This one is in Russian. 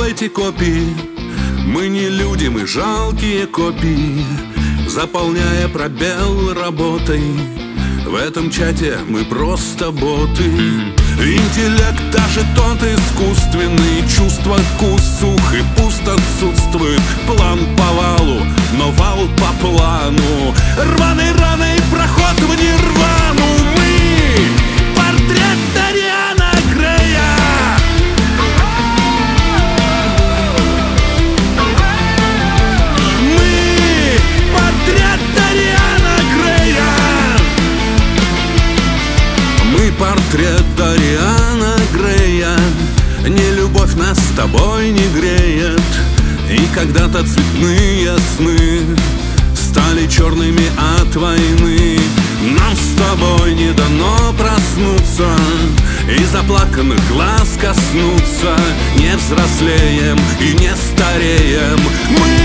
стройте копии. Мы не люди, мы жалкие копии, заполняя пробел работой. В этом чате мы просто боты. Интеллект даже тот искусственный, чувство сух и пуст отсутствует. План по валу, но вал по плану. Рваный раной проход в нирвану. Мы портрет Дориана Грея. Мы портрет Дориана Грея. Мы портрет Дориана Грея. Не любовь нас с тобой не греет, и когда-то цветные сны стали черными от войны. Нам с тобой не дано проснуться и заплаканных глаз коснуться. Не взрослеем и не стареем. Мы